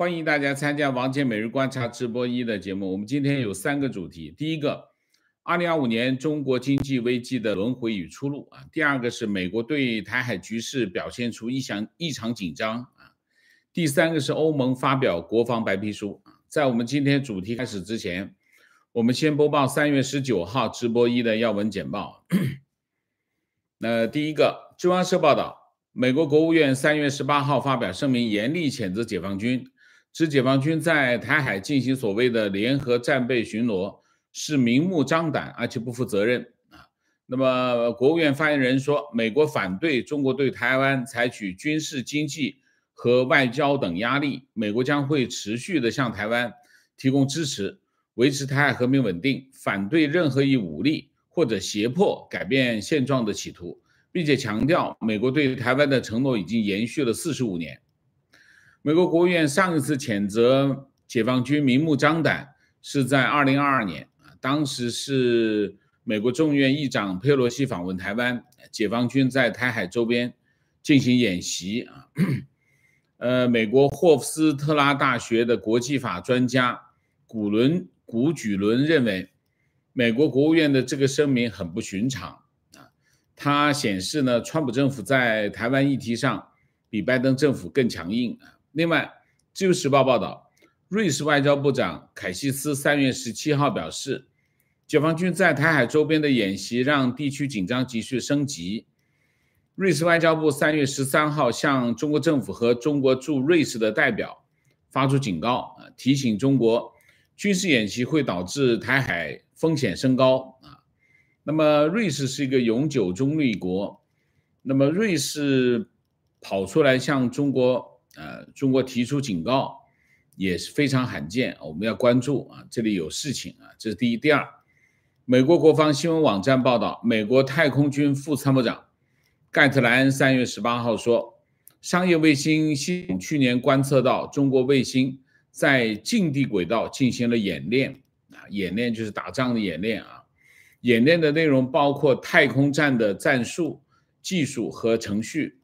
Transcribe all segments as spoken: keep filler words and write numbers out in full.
欢迎大家参加王健每日观察直播一的节目。我们今天有三个主题：第一个，二零二五年中国经济危机的轮回与出路啊；第二个是美国对台海局势表现出异常异常紧张啊；第三个是欧盟发表国防白皮书啊。在我们今天主题开始之前，我们先播报三月十九号直播一的要闻简报。那第一个，中央社报道，美国国务院三月十八号发表声明，严厉谴责解放军，指解放军在台海进行所谓的联合战备巡逻是明目张胆而且不负责任啊。那么国务院发言人说，美国反对中国对台湾采取军事、经济和外交等压力，美国将会持续的向台湾提供支持，维持台海和平稳定，反对任何以武力或者胁迫改变现状的企图，并且强调美国对台湾的承诺已经延续了四十五年。美国国务院上一次谴责解放军明目张胆是在二零二二年，当时是美国众议院议长佩洛西访问台湾，解放军在台海周边进行演习啊。呃，美国霍夫斯特拉大学的国际法专家古伦古举伦认为，美国国务院的这个声明很不寻常啊，它显示呢，川普政府在台湾议题上比拜登政府更强硬啊。另外，《自由时报》报道，瑞士外交部长凯西斯三月十七号表示，解放军在台海周边的演习让地区紧张急剧升级。瑞士外交部三月十三号向中国政府和中国驻瑞士的代表发出警告，提醒中国军事演习会导致台海风险升高啊。那么，瑞士是一个永久中立国，那么瑞士跑出来向中国呃中国提出警告，也是非常罕见，我们要关注啊，这里有事情啊，这是第一。第二，美国国防新闻网站报道，美国太空军副参谋长盖特兰三月十八号说，商业卫星系统去年观测到中国卫星在近地轨道进行了演练啊，演练就是打仗的演练啊。演练的内容包括太空站的战术、技术和程序。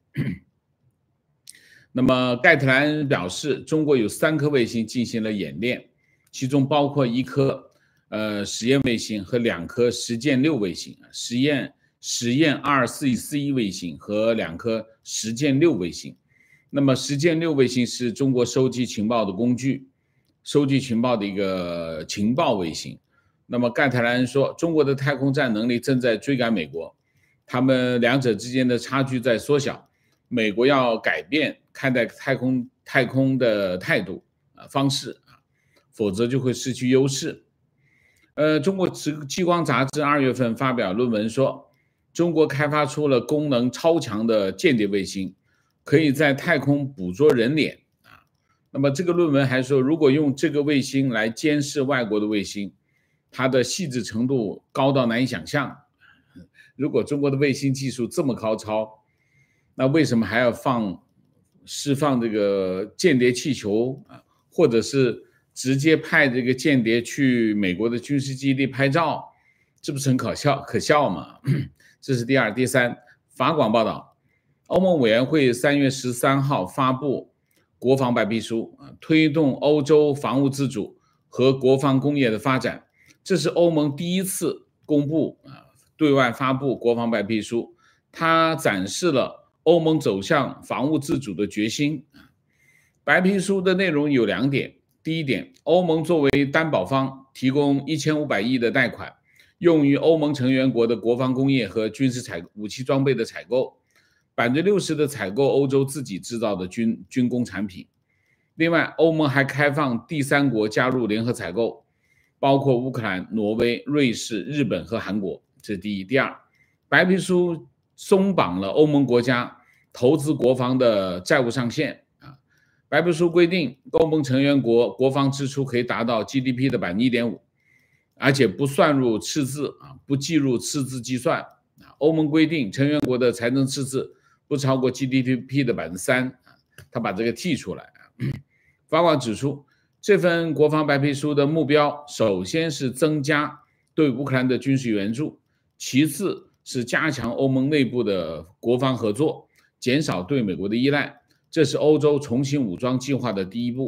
那么盖特兰表示，中国有三颗卫星进行了演练，其中包括一颗呃实验卫星和两颗实践六卫星，实验实验二四四一卫星和两颗实践六卫星。那么实践六卫星是中国收集情报的工具，收集情报的一个情报卫星。那么盖特兰说，中国的太空站能力正在追赶美国，他们两者之间的差距在缩小，美国要改变看待太空太空的态度啊方式啊，否则就会失去优势。呃，中国激光杂志二月份发表论文说，中国开发出了功能超强的间谍卫星，可以在太空捕捉人脸啊。那么这个论文还说，如果用这个卫星来监视外国的卫星，它的细致程度高到难以想象。如果中国的卫星技术这么高超，那为什么还要放释放这个间谍气球啊，或者是直接派这个间谍去美国的军事基地拍照？这不是很可笑可笑吗？这是第二。第三，法广报道，欧盟委员会三月十三号发布国防白皮书，推动欧洲防务自主和国防工业的发展。这是欧盟第一次公布啊，对外发布国防白皮书，它展示了欧盟走向防务自主的决心。白皮书的内容有两点，第一点，欧盟作为担保方提供一千五百亿的贷款，用于欧盟成员国的国防工业和军事采武器装备的采购，百分之六十的采购欧洲自己制造的军军工产品。另外，欧盟还开放第三国加入联合采购，包括乌克兰、挪威、瑞士、日本和韩国，这是第一。第二，白皮书松绑了欧盟国家投资国防的债务上限啊。白皮书规定，欧盟成员国国防支出可以达到 G D P 的 百分之一点五， 而且不算入赤字啊，不计入赤字计算啊。欧盟规定，成员国的财政赤字不超过 G D P 的 百分之三， 他把这个剔出来啊。法广指出，这份国防白皮书的目标，首先是增加对乌克兰的军事援助，其次是加强欧盟内部的国防合作，减少对美国的依赖，这是欧洲重新武装计划的第一步啊。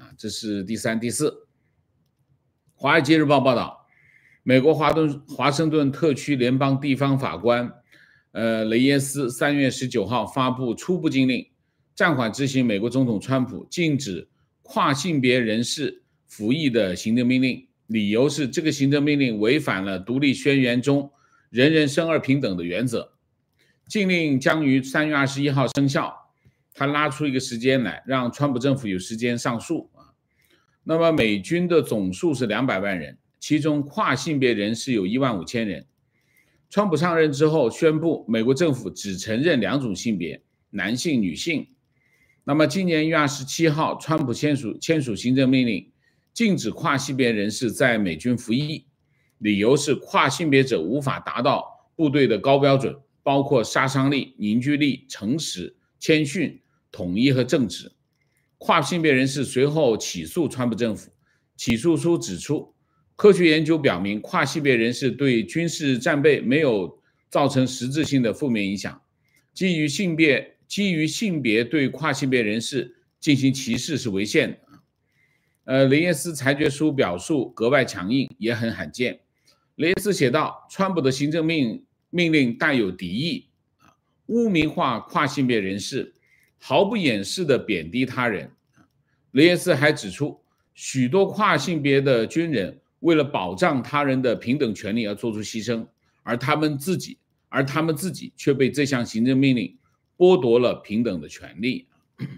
啊，这是第三、第四。《华尔街日报》报道，美国华顿华盛顿特区联邦地方法官，呃，雷耶斯三月十九号发布初步禁令，暂缓执行美国总统川普禁止跨性别人士服役的行政命令，理由是这个行政命令违反了独立宣言中人人生而平等的原则。禁令将于三月二十一号生效，他拉出一个时间来，让川普政府有时间上诉。那么美军的总数是两百万人，其中跨性别人士有一万五千人。川普上任之后宣布，美国政府只承认两种性别，男性、女性。那么今年一月二十七号，川普签署签署行政命令，禁止跨性别人士在美军服役，理由是跨性别者无法达到部队的高标准，包括杀伤力、凝聚力、诚实、谦逊、统一和正直。跨性别人士随后起诉川普政府，起诉书指出，科学研究表明跨性别人士对军事战备没有造成实质性的负面影响，基于性别基于性别对跨性别人士进行歧视是违宪的。呃，雷耶斯裁决书表述格外强硬，也很罕见。雷耶斯写道，川普的行政命命令带有敌意，污名化跨性别人士，毫不掩饰地贬低他人。雷耶斯还指出，许多跨性别的军人为了保障他人的平等权利而做出牺牲，而他们自己而他们自己却被这项行政命令剥夺了平等的权利。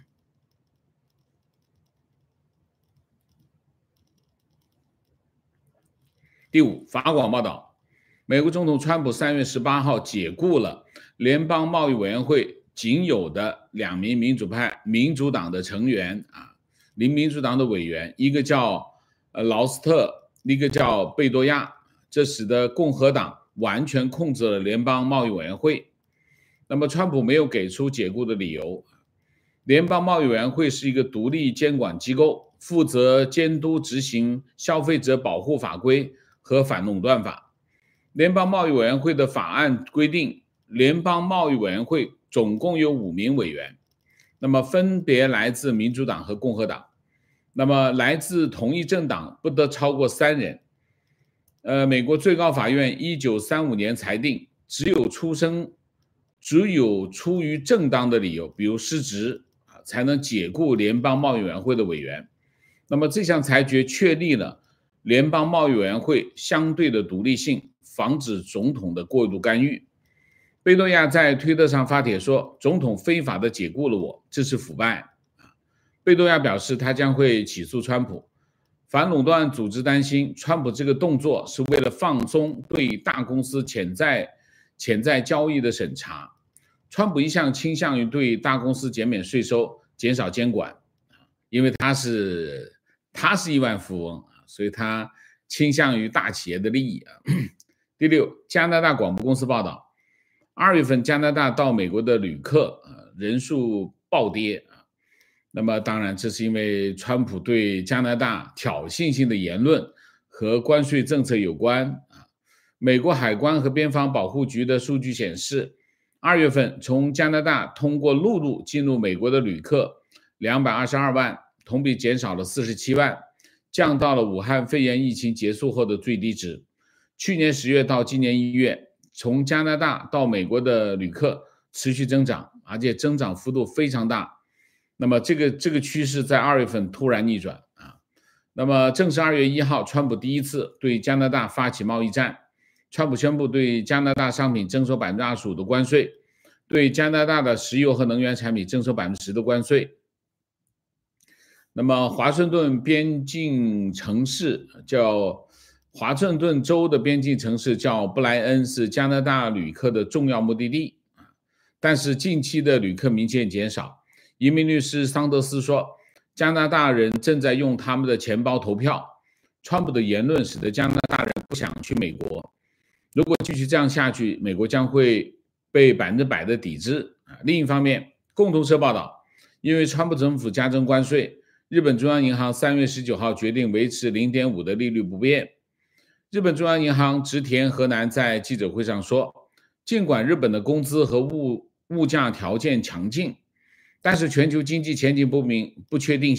第五，法广报道，美国总统川普三月十八号解雇了联邦贸易委员会仅有的两名民主派民主党的成员啊，民民主党的委员，一个叫呃劳斯特，一个叫贝多亚，这使得共和党完全控制了联邦贸易委员会。那么川普没有给出解雇的理由。联邦贸易委员会是一个独立监管机构，负责监督执行消费者保护法规和反垄断法。联邦贸易委员会的法案规定，联邦贸易委员会总共有五名委员，那么分别来自民主党和共和党，那么来自同一政党不得超过三人。呃，美国最高法院一九三五年裁定，只有出生只有出于正当的理由，比如失职，才能解雇联邦贸易委员会的委员。那么这项裁决确立了联邦贸易委员会相对的独立性，防止总统的过度干预。贝多亚在推特上发帖说，总统非法的解雇了我，这是腐败。贝多亚表示他将会起诉川普。反垄断组织担心川普这个动作是为了放松对大公司潜在潜在交易的审查。川普一向倾向于对大公司减免税收，减少监管，因为他是他是亿万富翁，所以他倾向于大企业的利益。第六，加拿大广播公司报道，二月份加拿大到美国的旅客人数暴跌。那么当然这是因为川普对加拿大挑衅性的言论和关税政策有关。美国海关和边防保护局的数据显示，二月份从加拿大通过陆路进入美国的旅客两百二十二万，同比减少了四十七万，降到了武汉肺炎疫情结束后的最低值。去年十月到今年一月，从加拿大到美国的旅客持续增长，而且增长幅度非常大。那么这个这个趋势在二月份突然逆转啊。那么正是二月一号，川普第一次对加拿大发起贸易战。川普宣布对加拿大商品征收 百分之二十五 的关税，对加拿大的石油和能源产品征收 百分之十 的关税。那么华盛顿边境城市叫华盛顿州的边境城市叫布莱恩，是加拿大旅客的重要目的地，但是近期的旅客明显减少。移民律师桑德斯说，加拿大人正在用他们的钱包投票，川普的言论使得加拿大人不想去美国。如果继续这样下去，美国将会被百分之百的抵制。另一方面，共同社报道，因为川普政府加征关税，日本中央银行三月十九号决定维持 零点五 的利率不变。日本中央银行植田和男在记者会上说，尽管日本的工资和物物价条件强劲，但是全球经济前景不明不确定性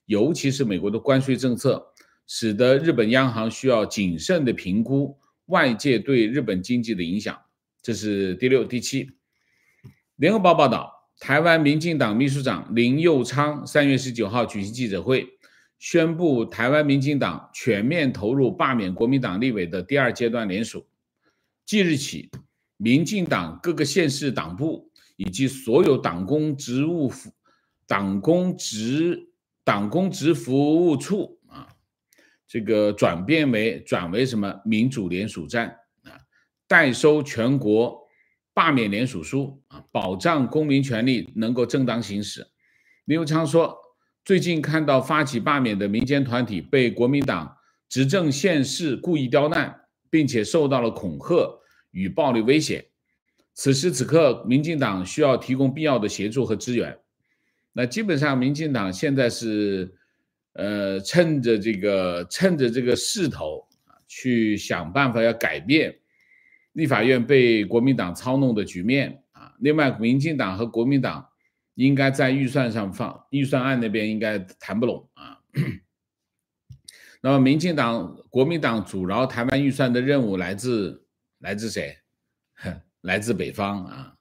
尤其是美国的关税政策，使得日本央行需要谨慎地评估外界对日本经济的影响。这是第六、第七。联合报报道，台湾民进党秘书长林右昌三月十九号举行记者会，宣布台湾民进党全面投入罢免国民党立委的第二阶段联署。即日起，民进党各个县市党部以及所有党公职务党公职党公职服务处啊，这个转变为转为什么民主联署站啊，代收全国罢免联署书啊，保障公民权利能够正当行使。林右昌说，最近看到发起罢免的民间团体被国民党执政县市故意刁难，并且受到了恐吓与暴力威胁。此时此刻，民进党需要提供必要的协助和支援。那基本上，民进党现在是，呃，趁着这个趁着这个势头啊，去想办法要改变立法院被国民党操弄的局面啊。另外，民进党和国民党应该在预算上放预算案那边应该谈不拢啊。那么，民进党、国民党阻挠台湾预算的任务来自来自谁？来自北方啊。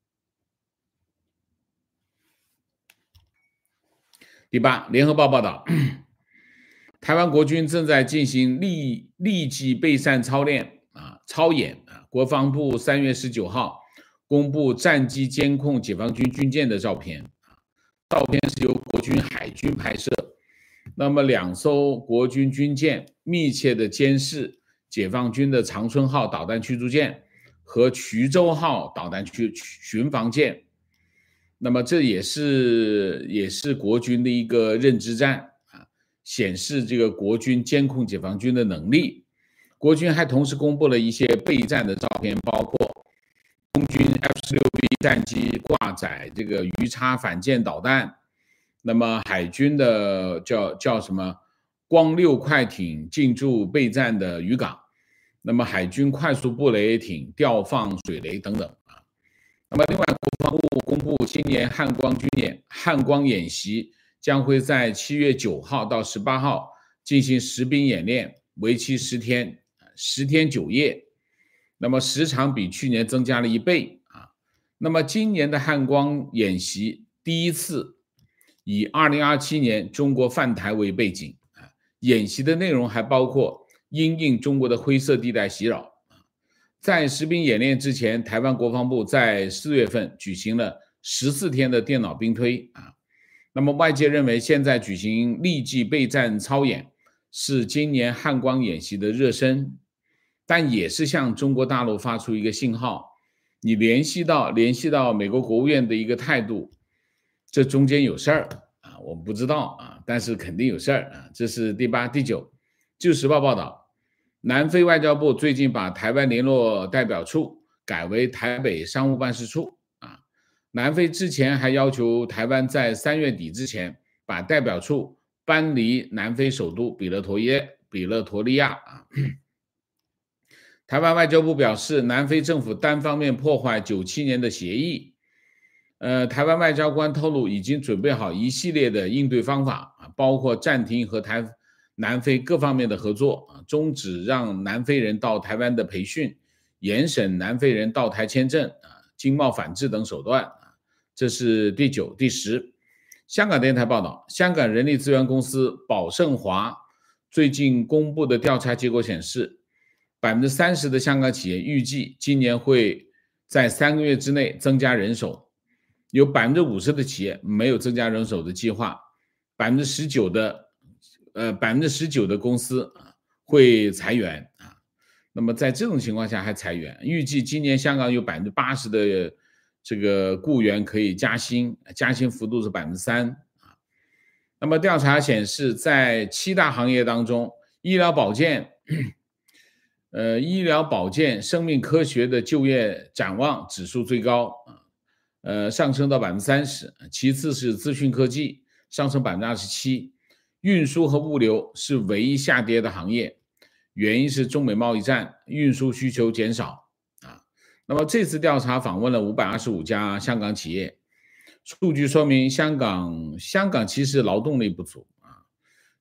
第八，联合报报道，台湾国军正在进行立立即备战操练啊操演啊。国防部三月十九号公布战机监控解放军军舰的照片啊，照片是由国军海军拍摄。那么两艘国军军舰密切的监视解放军的长春号导弹驱逐舰和衢州号导弹驱巡防舰。那么这也是也是国军的一个认知战啊，显示这个国军监控解放军的能力。国军还同时公布了一些备战的照片，包括空军 F 十六 B 战机挂载这个鱼叉反舰导弹，那么海军的叫叫什么光六快艇进驻备战的渔港，那么海军快速布雷艇调放水雷等等啊。那么另外，国防部公布今年汉光军演汉光演习将会在七月九号到十八号进行实兵演练，为期十天，十天九夜。那么时长比去年增加了一倍啊。那么今年的汉光演习第一次以二零二七年中国犯台为背景啊，演习的内容还包括因应中国的灰色地带袭扰。在实兵演练之前，台湾国防部在四月份举行了十四天的电脑兵推啊。那么外界认为，现在举行立即备战操演是今年汉光演习的热身，但也是向中国大陆发出一个信号，你联系到联系到美国国务院的一个态度，这中间有事儿啊，我们不知道啊，但是肯定有事儿啊。这是第八、第九。自由时报报道。南非外交部最近把台湾联络代表处改为台北商务办事处啊。南非之前还要求台湾在三月底之前把代表处搬离南非首都比勒陀耶比勒陀利亚啊。台湾外交部表示，南非政府单方面破坏九七年的协议。呃，台湾外交官透露，已经准备好一系列的应对方法啊，包括暂停和台南非各方面的合作啊，终止让南非人到台湾的培训，严审南非人到台签证啊，经贸反制等手段啊。这是第九、第十。香港电台报道，香港人力资源公司宝盛华最近公布的调查结果显示，百分之三十的香港企业预计今年会在三个月之内增加人手，有百分之五十的企业没有增加人手的计划，百分之十九的。呃，百分之十九的公司啊会裁员啊，那么在这种情况下还裁员，预计今年香港有百分之八十的这个雇员可以加薪，加薪幅度是百分之三啊。那么调查显示，在七大行业当中，医疗保健、呃医疗保健、生命科学的就业展望指数最高啊，呃上升到百分之三十，其次是资讯科技上升百分之二十七。运输和物流是唯一下跌的行业，原因是中美贸易战，运输需求减少啊。那么这次调查访问了五百二十五家香港企业，数据说明香港香港其实劳动力不足啊，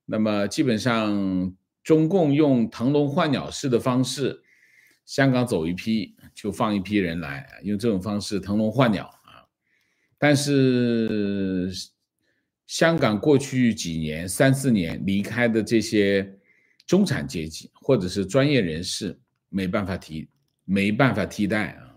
那么基本上中共用腾笼换鸟式的方式，香港走一批就放一批人来，用这种方式腾笼换鸟啊。但是香港过去几年三四年离开的这些中产阶级或者是专业人士没办法替没办法替代啊。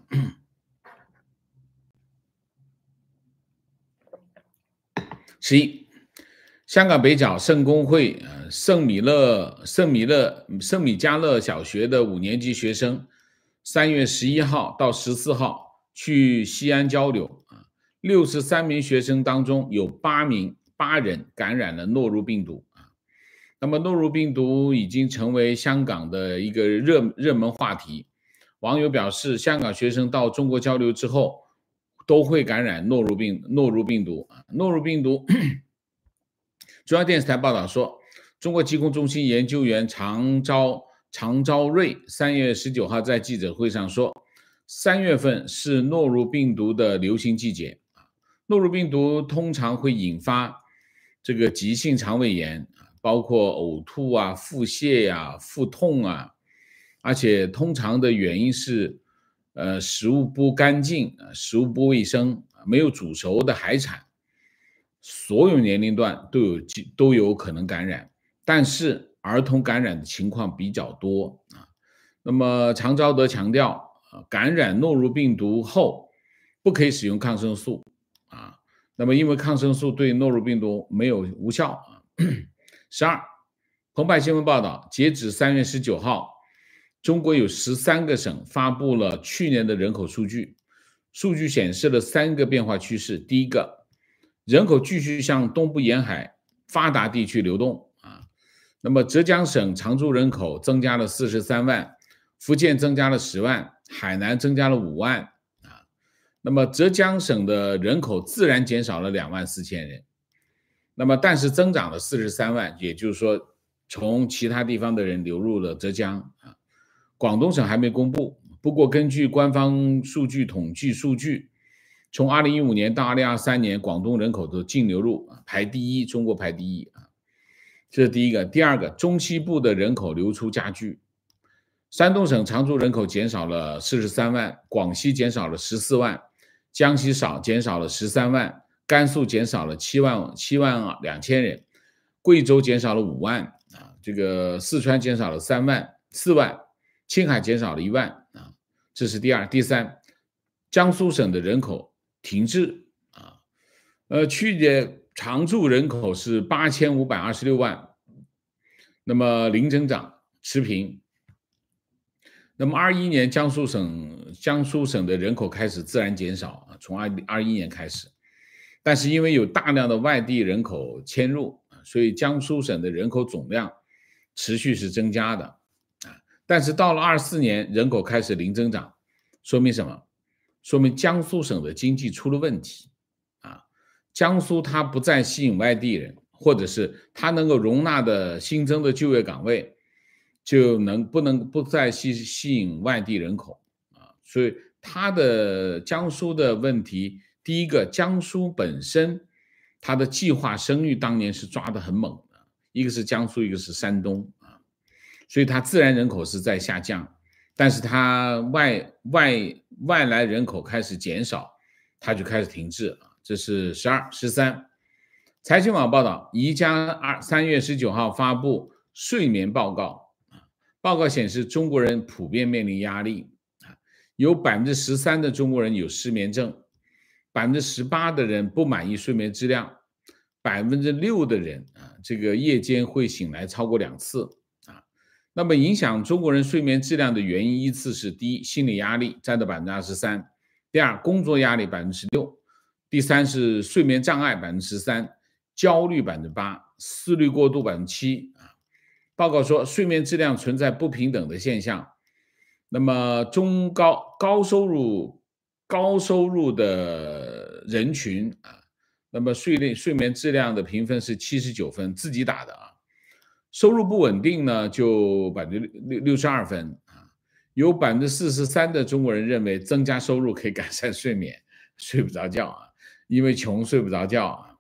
十一，香港北角圣公会呃圣米勒圣米勒圣米迦勒小学的五年级学生，三月十一号到十四号去西安交流啊，六十三名学生当中有八名八人感染了诺如病毒啊。那么诺如病毒已经成为香港的一个热热门话题，网友表示，香港学生到中国交流之后都会感染诺如病诺如病毒啊。诺如病毒，中央电视台报道说，中国疾控中心研究员常昭常昭瑞三月十九号在记者会上说，三月份是诺如病毒的流行季节啊。诺如病毒通常会引发这个急性肠胃炎，包括呕吐啊、腹泻啊、腹痛啊，而且通常的原因是呃食物不干净、食物不卫生、没有煮熟的海产。所有年龄段都有都有可能感染，但是儿童感染的情况比较多啊。那么常昭德强调，感染诺如病毒后不可以使用抗生素啊。那么因为抗生素对诺如病毒没有无效啊。十二，澎湃新闻报道，截止三月十九号，中国有十三个省发布了去年的人口数据，数据显示了三个变化趋势。第一个，人口继续向东部沿海发达地区流动啊。那么浙江省常住人口增加了四十三万，福建增加了十万，海南增加了五万啊。那么浙江省的人口自然减少了两万四千人，那么但是增长了四十三万，也就是说从其他地方的人流入了浙江啊。广东省还没公布，不过根据官方数据统计数据，从二零一五年到二零二三年，广东人口的净流入排第一，中国排第一啊，这是第一个。第二个，中西部的人口流出加剧，山东省常住人口减少了四十三万，广西减少了十四万，江西少减少了十三万，甘肃减少了七万七万两千人，贵州减少了五万啊，这个四川减少了三万四万，青海减少了一万啊，这是第二。第三，江苏省的人口停滞啊，呃，去年常住人口是八千五百二十六万，那么零增长持平。那么二一年江苏省江苏省的人口开始自然减少啊，从二二一年开始，但是因为有大量的外地人口迁入，所以江苏省的人口总量持续是增加的啊。但是到了二四年人口开始零增长，说明什么？说明江苏省的经济出了问题啊。江苏它不再吸引外地人，或者是它能够容纳的新增的就业岗位就能不能不再吸吸引外地人口啊。所以它的江苏的问题，第一个，江苏本身它的计划生育当年是抓得很猛的，一个是江苏，一个是山东啊，所以它自然人口是在下降，但是它外外外来人口开始减少，它就开始停滞了。这是十二。十三，财经网报道，宜家二三月十九号发布睡眠报告，报告显示中国人普遍面临压力，有百分之十三的中国人有失眠症，百分之十八的人不满意睡眠质量，百分之六的人啊，这个夜间会醒来超过两次啊。那么影响中国人睡眠质量的原因依次是：第一，心理压力占到百分之二十三；第二，工作压力百分之十六；第三是睡眠障碍百分之十三，焦虑百分之八，思虑过度百分之七啊。报告说，睡眠质量存在不平等的现象。那么中高高收入高收入的人群啊，那么睡睡眠质量的评分是七十九分，自己打的啊。收入不稳定呢，就百分之六十二分啊。有百分之四十三的中国人认为增加收入可以改善睡眠，睡不着觉啊，因为穷睡不着觉啊。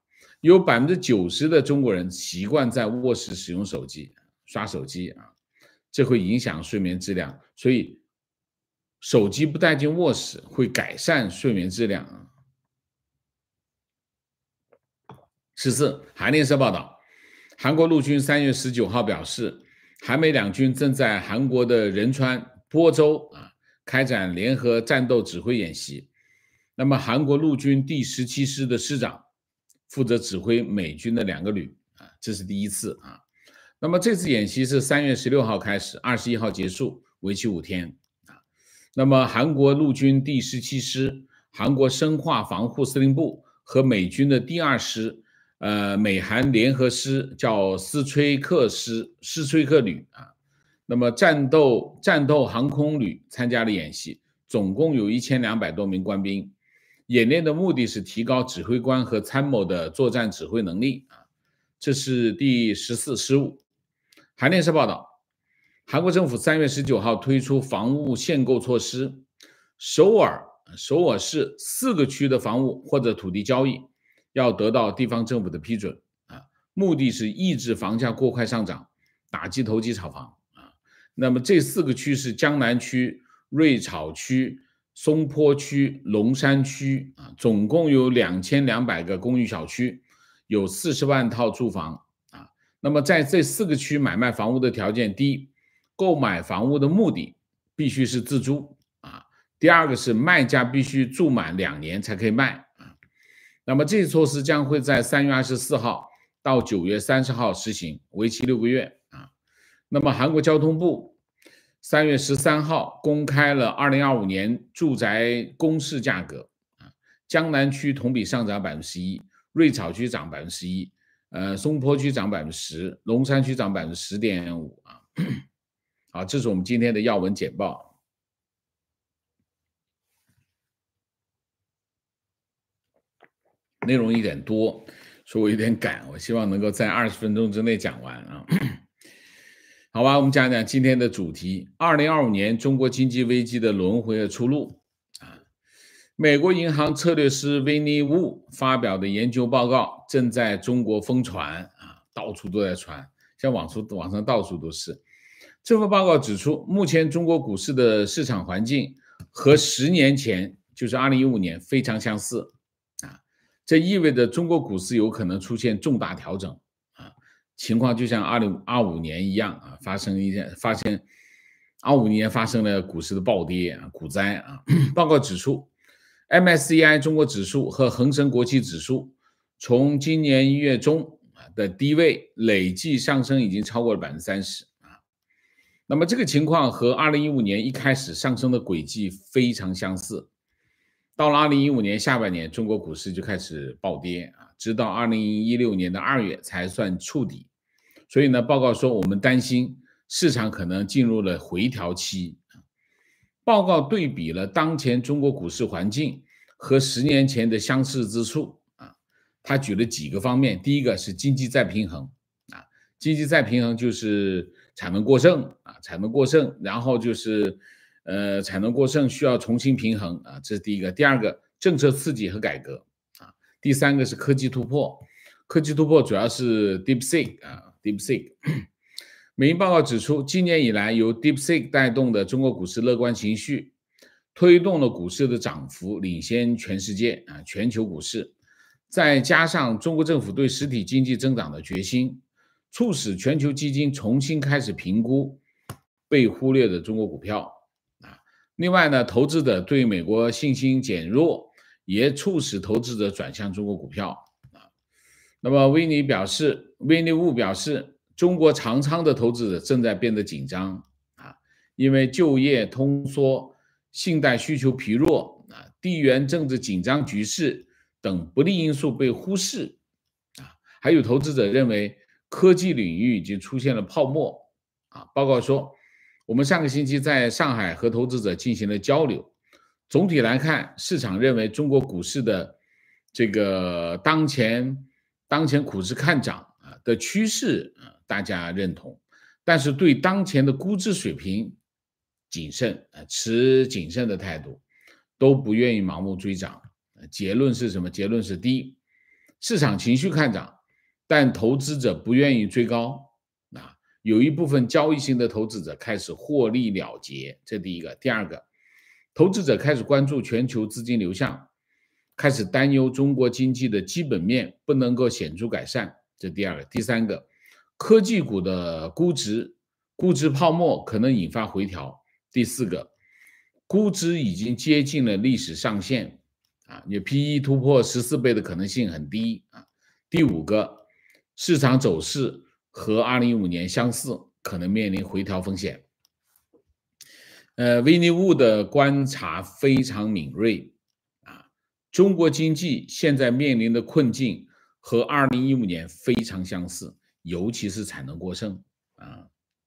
有百分之九十的中国人习惯在卧室使用手机、刷手机啊，这会影响睡眠质量，所以手机不带进卧室会改善睡眠质量啊。十四，韩联社报道，韩国陆军三月十九号表示，韩美两军正在韩国的仁川、播州啊开展联合战斗指挥演习。那么，韩国陆军第十七师的师长负责指挥美军的两个旅啊，这是第一次啊。那么这次演习是三月十六号开始，二十一号结束，为期五天啊。那么韩国陆军第十七师、韩国生化防护司令部和美军的第二师，呃，美韩联合师叫斯崔克师、斯崔克旅啊。那么战斗战斗航空旅参加了演习，总共有一千两百多名官兵。演练的目的是提高指挥官和参谋的作战指挥能力啊，这是第十四、十五。韩联社报道，韩国政府三月十九号推出房屋限购措施，首尔首尔市四个区的房屋或者土地交易要得到地方政府的批准啊，目的是抑制房价过快上涨，打击投机炒房啊。那么这四个区是江南区、瑞草区、松坡区、龙山区啊，总共有两千两百个公寓小区，有四十万套住房啊。那么在这四个区买卖房屋的条件，第一，购买房屋的目的必须是自住啊；第二个是卖家必须住满两年才可以卖啊。那么这些措施将会在三月二十四号到九月三十号实行，为期六个月啊。那么韩国交通部三月十三号公开了二零二五年住宅公示价格啊，江南区同比上涨百分之十一，瑞草区涨百分之十一，呃，松坡区涨百分之十，龙山区涨百分之十点五啊。好，这是我们今天的要闻简报。内容有点多，所以我有点赶，我希望能够在二十分钟之内讲完啊。好吧，我们讲讲今天的主题：二零二五年中国经济危机的轮回和出路啊。美国银行策略师威尼乌发表的研究报告正在中国疯传啊，到处都在传，像网上网上到处都是。这份报告指出，目前中国股市的市场环境和十年前，就是二零一五年非常相似啊，这意味着中国股市有可能出现重大调整。情况就像二零二五年一样啊，发生一件发生二五年发生了股市的暴跌啊，股灾啊。报告指出 ，M S C I 中国指数和恒生国企指数从今年一月中的低位累计上升已经超过了百分之三十啊。那么这个情况和二零一五年一开始上升的轨迹非常相似。到了二零一五年下半年，中国股市就开始暴跌啊，直到二零一六年的二月才算触底。所以呢，报告说我们担心市场可能进入了回调期。报告对比了当前中国股市环境和十年前的相似之处啊，他举了几个方面。第一个是经济再平衡啊，经济再平衡就是产能过剩啊，产能过剩，然后就是呃产能过剩需要重新平衡啊，这是第一个。第二个，政策刺激和改革啊，第三个是科技突破，科技突破主要是 DeepSeek 啊。DeepSeek， 美银报告指出，今年以来由 DeepSeek 带动的中国股市乐观情绪，推动了股市的涨幅领先全世界啊，全球股市。再加上中国政府对实体经济增长的决心，促使全球基金重新开始评估被忽略的中国股票啊。另外呢，投资者对美国信心减弱，也促使投资者转向中国股票。那么威尼表示，威尼乌表示，中国长仓的投资者正在变得紧张啊，因为就业通缩、信贷需求疲弱啊、地缘政治紧张局势等不利因素被忽视啊。还有投资者认为科技领域已经出现了泡沫啊。报告说，我们上个星期在上海和投资者进行了交流，总体来看，市场认为中国股市的这个当前。当前股市看涨啊的趋势啊，大家认同，但是对当前的估值水平谨慎啊，持谨慎的态度，都不愿意盲目追涨。结论是什么？结论是第一， 市场情绪看涨，但投资者不愿意追高啊，有一部分交易性的投资者开始获利了结，这第一个。第二个，投资者开始关注全球资金流向，开始担忧中国经济的基本面不能够显著改善，这第二个。第三个，科技股的估值估值泡沫可能引发回调。第四个，估值已经接近了历史上限啊，你 P E 突破十四倍的可能性很低啊。第五个，市场走势和二零一五年相似，可能面临回调风险。呃，维尼乌的观察非常敏锐啊，中国经济现在面临的困境和二零一五年非常相似，尤其是产能过剩啊。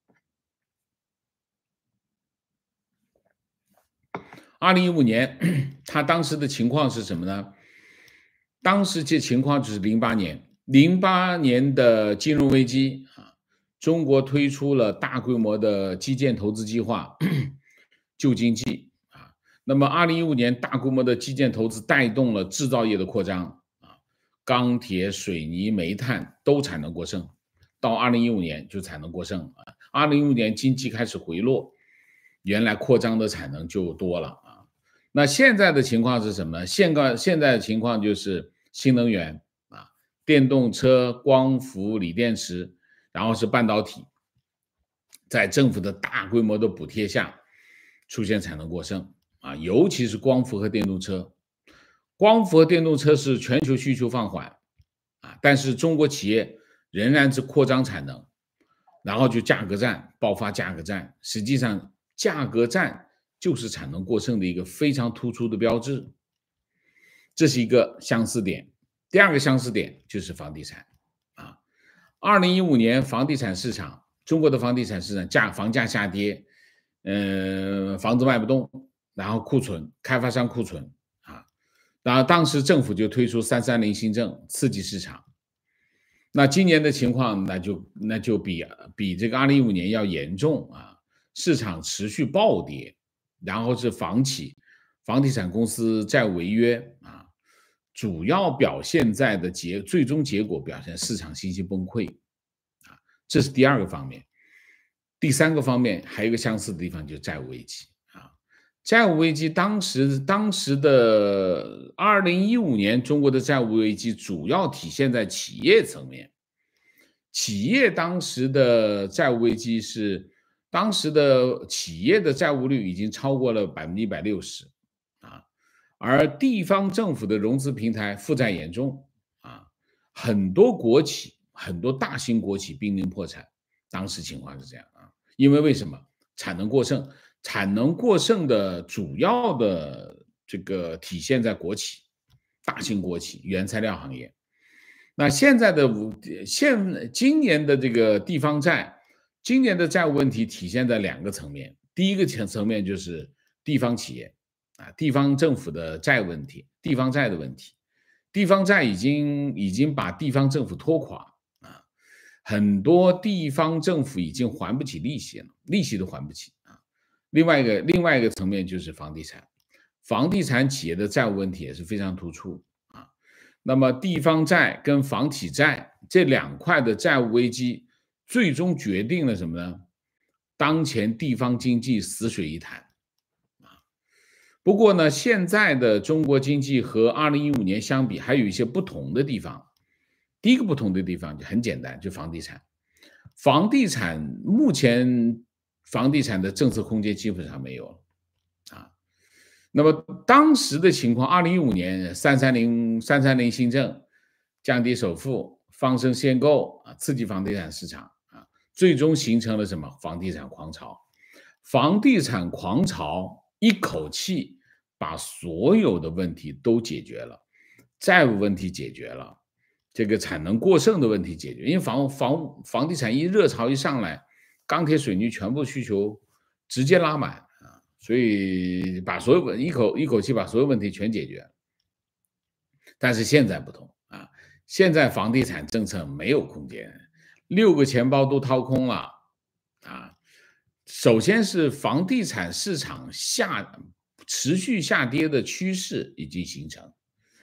二零一五年，他当时的情况是什么呢？当时这情况就是零八年，零八年的金融危机啊，中国推出了大规模的基建投资计划，救经济啊。那么二零一五年大规模的基建投资带动了制造业的扩张啊，钢铁、水泥、煤炭都产能过剩，到二零一五年就产能过剩啊。二零一五年经济开始回落，原来扩张的产能就多了啊。那现在的情况是什么呢？现在现在的情况就是新能源啊，电动车、光伏、锂电池，然后是半导体，在政府的大规模的补贴下，出现产能过剩啊，尤其是光伏和电动车。光伏和电动车是全球需求放缓啊，但是中国企业仍然是扩张产能，然后就价格战爆发，价格战实际上价格战就是产能过剩的一个非常突出的标志，这是一个相似点。第二个相似点就是房地产啊，二零一五年房地产市场，中国的房地产市场价房价下跌，呃，房子卖不动，然后库存，开发商库存啊，然后当时政府就推出三三零新政刺激市场。那今年的情况那就那就比比这个二零一五年要严重啊，市场持续暴跌，然后是房企、房地产公司债务违约啊，主要表现在的结最终结果表现市场信心崩溃啊，这是第二个方面。第三个方面还有一个相似的地方，就是债务危机啊。债务危机当时当时的二零一五年中国的债务危机主要体现在企业层面，企业当时的债务危机是当时的企业的债务率已经超过了百分之一百六十啊，而地方政府的融资平台负债严重啊，很多国企很多大型国企濒临破产，当时情况是这样啊，因为为什么产能过剩？产能过剩的主要的这个体现在国企，大型国企、原材料行业。那现在的现今年的这个地方债，今年的债务问题体现在两个层面。第一个层面就是地方企业啊，地方政府的债问题，地方债的问题。地方债已经已经把地方政府拖垮啊，很多地方政府已经还不起利息了，利息都还不起。另外一个另外一个层面就是房地产，房地产企业的债务问题也是非常突出啊。那么地方债跟房企债这两块的债务危机，最终决定了什么呢？当前地方经济死水一潭啊。不过呢，现在的中国经济和二零一五年相比，还有一些不同的地方。第一个不同的地方就很简单，就房地产，房地产目前。房地产的政策空间基本上没有了啊。那么当时的情况，二零一五年三三零三三零新政降低首付、放生限购啊，刺激房地产市场啊，最终形成了什么？房地产狂潮。房地产狂潮一口气把所有的问题都解决了，债务问题解决了，这个产能过剩的问题解决，因为房房房地产一热潮一上来。钢铁、水泥全部需求直接拉满啊，所以把所有一口一口气把所有问题全解决。但是现在不同啊，现在房地产政策没有空间，六个钱包都掏空了啊。首先是房地产市场下持续下跌的趋势已经形成，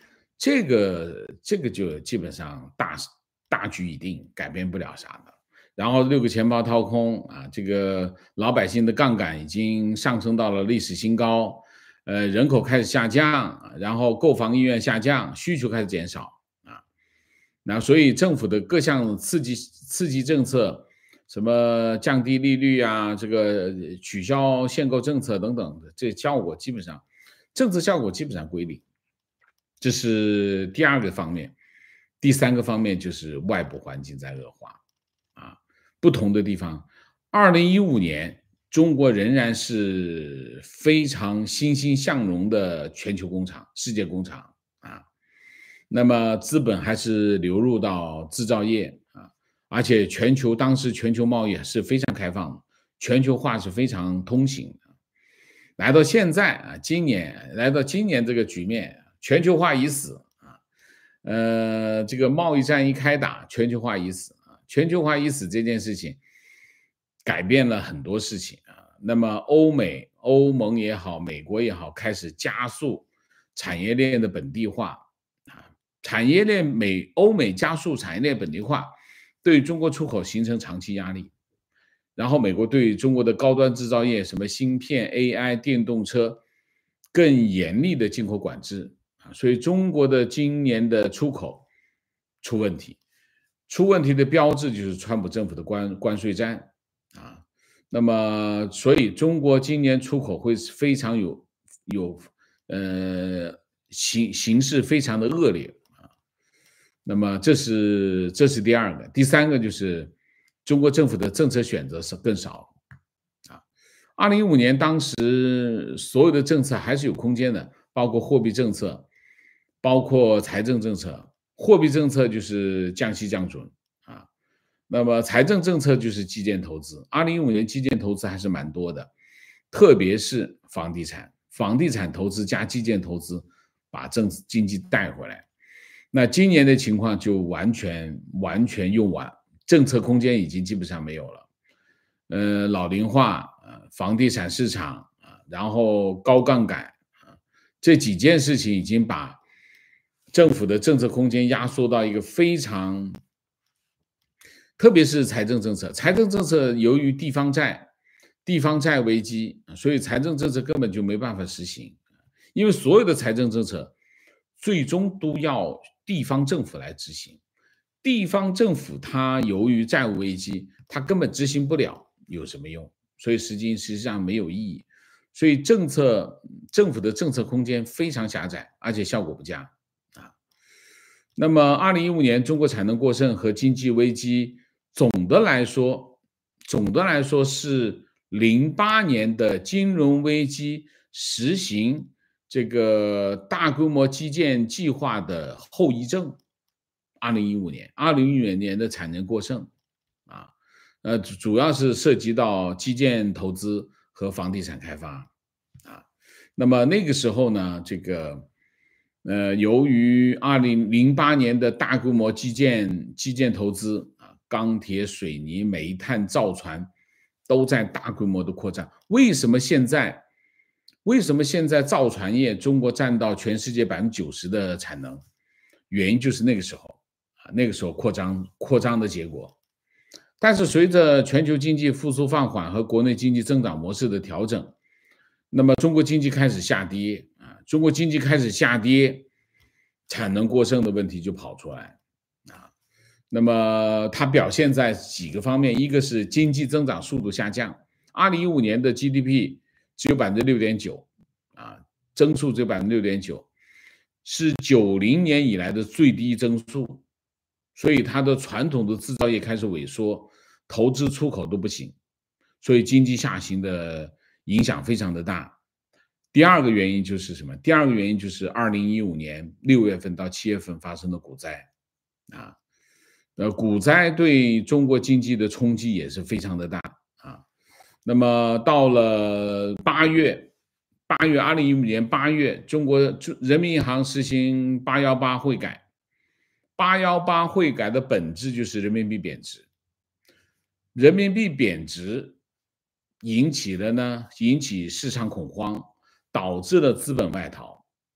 这个这个就基本上大大局已定，改变不了啥的。然后六个钱包掏空啊，这个老百姓的杠杆已经上升到了历史新高，呃，人口开始下降，然后购房意愿下降，需求开始减少啊。那所以政府的各项刺激刺激政策，什么降低利率啊，这个取消限购政策等等的，这效果基本上政策效果基本上归零。这是第二个方面。第三个方面就是外部环境在恶化啊，不同的地方。二零一五年，中国仍然是非常欣欣向荣的全球工厂、世界工厂啊。那么资本还是流入到制造业啊，而且全球当时全球贸易是非常开放的，全球化是非常通行的。来到现在啊，今年来到今年这个局面，全球化已死啊，呃，这个贸易战一开打，全球化已死啊，全球化已死这件事情改变了很多事情啊。那么欧美、欧盟也好，美国也好，开始加速产业链的本地化啊，产业链美欧美加速产业链本地化，对中国出口形成长期压力。然后美国对中国的高端制造业，什么芯片、A I、电动车，更严厉的进口管制啊，所以中国的今年的出口出问题，出问题的标志就是川普政府的关关税战啊。那么，所以中国今年出口会非常有有呃形形势非常的恶劣啊。那么这是这是第二个，第三个就是中国政府的政策选择是更少啊。二零一五年当时所有的政策还是有空间的，包括货币政策，包括财政政策。货币政策就是降息降准啊，那么财政政策就是基建投资。二零一五年基建投资还是蛮多的，特别是房地产，房地产投资加基建投资，把政经济带回来。那今年的情况就完全完全用完。政策空间已经基本上没有了，呃，老龄化，呃，房地产市场啊，然后高杠杆啊，这几件事情已经把政府的政策空间压缩到一个非常，特别是财政政策，财政政策由于地方债、地方债危机，所以财政政策根本就没办法实行，因为所有的财政政策最终都要地方政府来执行。地方政府它由于债务危机，它根本执行不了，有什么用？所以实际实际上没有意义。所以政策政府的政策空间非常狭窄，而且效果不佳啊。那么二零一五年中国产能过剩和经济危机，总的来说，总的来说是零八年的金融危机实行这个大规模基建计划的后遗症。二零一五年，二零一五年的产能过剩啊，呃，主要是涉及到基建投资和房地产开发啊。那么那个时候呢，这个呃，由于二零零八年的大规模基建基建投资啊，钢铁、水泥、煤炭、造船都在大规模的扩张。为什么现在为什么现在造船业中国占到全世界百分之九十的产能？原因就是那个时候。那个时候扩张扩张的结果，但是随着全球经济复苏放缓和国内经济增长模式的调整，那么中国经济开始下跌啊，中国经济开始下跌，产能过剩的问题就跑出来啊。那么它表现在几个方面，一个是经济增长速度下降，二零一五年的 G D P 只有百分之六点九啊，增速只有百分之六点九，是九零年以来的最低增速。所以它的传统的制造业开始萎缩，投资出口都不行，所以经济下行的影响非常的大。第二个原因就是什么？第二个原因就是二零一五年六月份到七月份发生的股灾啊，呃，股灾对中国经济的冲击也是非常的大啊。那么到了八月，八月二零一五年八月，中国人民银行实行八幺八汇改。八幺八汇改的本质就是人民币贬值，人民币贬值引起了呢，引起市场恐慌，导致了资本外逃。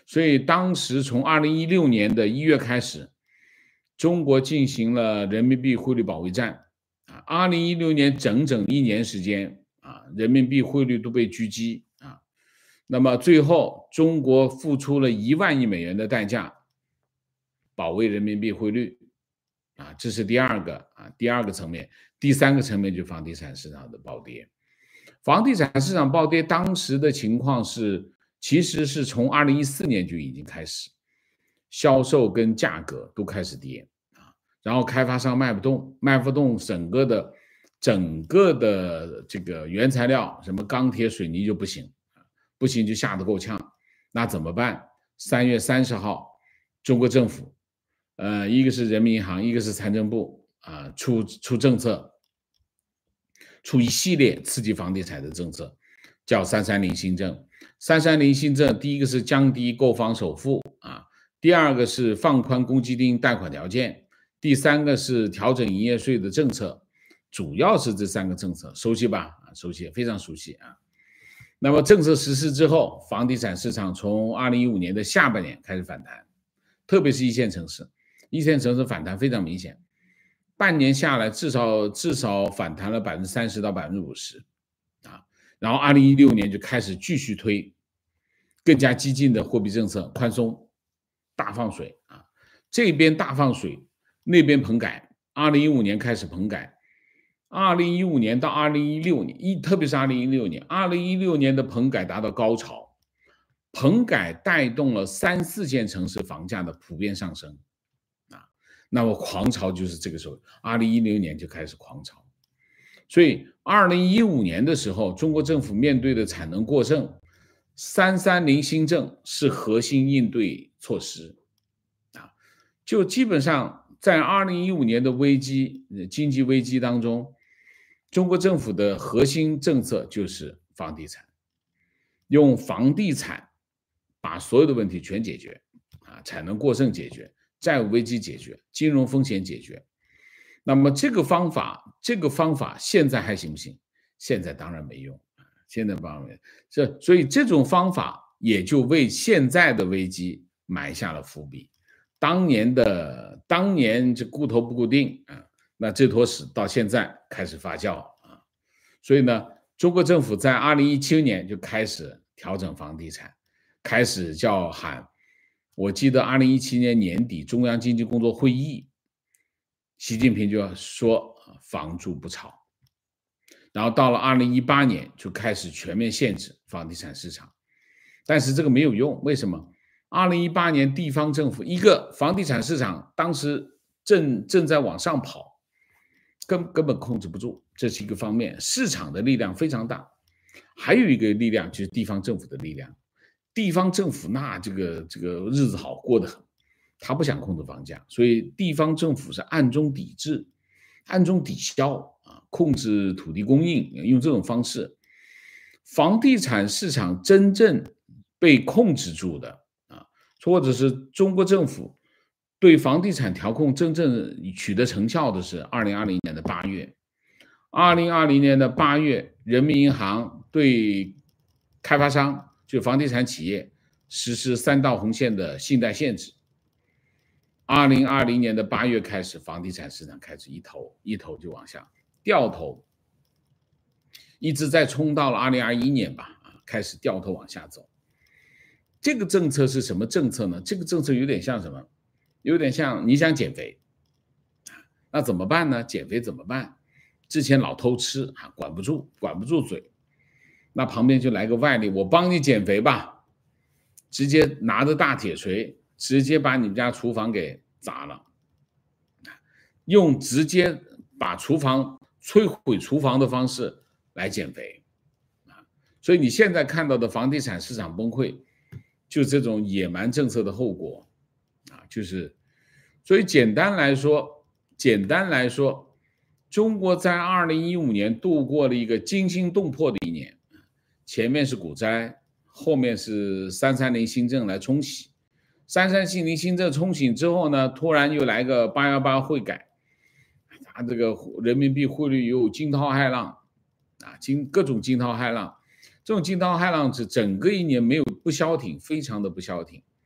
所以当时从二零一六年的一月开始，中国进行了人民币汇率保卫战啊，二零一六年整整一年时间啊，人民币汇率都被狙击啊。那么最后，中国付出了一万亿美元的代价，保卫人民币汇率啊，这是第二个啊，第二个层面。第三个层面就是房地产市场的暴跌。房地产市场暴跌，当时的情况是，其实是从二零一四年就已经开始，销售跟价格都开始跌啊，然后开发商卖不动，卖不动，整个的整个的这个原材料，什么钢铁、水泥就不行，不行就吓得够呛，那怎么办？三月三十号，中国政府，呃，一个是人民银行，一个是财政部啊、呃，出出政策。出一系列刺激房地产的政策，叫三三零新政。三三零新政，第一个是降低购房首付啊，第二个是放宽公积金贷款条件，第三个是调整营业税的政策，主要是这三个政策，熟悉吧？啊，熟悉，非常熟悉啊。那么政策实施之后，房地产市场从二零一五年的下半年开始反弹，特别是一线城市，一线城市反弹非常明显。半年下来，至少至少反弹了百分之三十到百分之五十，啊，然后二零一六年就开始继续推更加激进的货币政策宽松，大放水啊，这边大放水，那边棚改。二零一五年开始棚改，二零一五年到二零一六年，一特别是二零一六年，二零一六年的棚改达到高潮，棚改带动了三四线城市房价的普遍上升。那么狂潮就是这个时候，二零一六年就开始狂潮，所以二零一五年的时候，中国政府面对的产能过剩，三三零新政是核心应对措施，啊，就基本上在二零一五年的危机经济危机当中，中国政府的核心政策就是房地产，用房地产把所有的问题全解决，啊，产能过剩解决。债务危机解决，金融风险解决，那么这个方法，这个方法现在还行不行？现在当然没用，现在当然没用。这所以这种方法也就为现在的危机埋下了伏笔。当年的当年这固头不固定啊，那这坨屎到现在开始发酵啊。所以呢，中国政府在二零一七年就开始调整房地产，开始叫喊。我记得二零一七年年底中央经济工作会议，习近平就要说房住不炒，然后到了二零一八年就开始全面限制房地产市场，但是这个没有用，为什么？二零一八年地方政府一个房地产市场当时正正在往上跑，根根本控制不住，这是一个方面，市场的力量非常大，还有一个力量就是地方政府的力量。地方政府那这个这个日子好过得很，他不想控制房价，所以地方政府是暗中抵制、暗中抵消啊，控制土地供应，用这种方式，房地产市场真正被控制住的啊，或者是中国政府对房地产调控真正取得成效的是二零二零年的八月，二零二零年的八月，人民银行对开发商。就房地产企业实施三道红线的信贷限制。二零二零年的八月开始，房地产市场开始一头一头就往下掉头，一直在冲到了二零二一年吧，开始掉头往下走。这个政策是什么政策呢？这个政策有点像什么？有点像你想减肥，那怎么办呢？减肥怎么办？之前老偷吃，管不住，管不住嘴。那旁边就来个外力，我帮你减肥吧，直接拿着大铁锤，直接把你们家厨房给砸了，用直接把厨房摧毁厨房的方式来减肥，所以你现在看到的房地产市场崩溃，就这种野蛮政策的后果啊，就是，所以简单来说，简单来说，中国在二零一五年度过了一个惊心动魄的一年。前面是股灾，后面是三三零新政来冲洗，三三零新政冲洗之后呢，突然又来个八一八汇改，它这个人民币汇率又惊涛骇浪啊，惊各种惊涛骇浪，这种惊涛骇浪是整个一年没有不消停，非常的不消停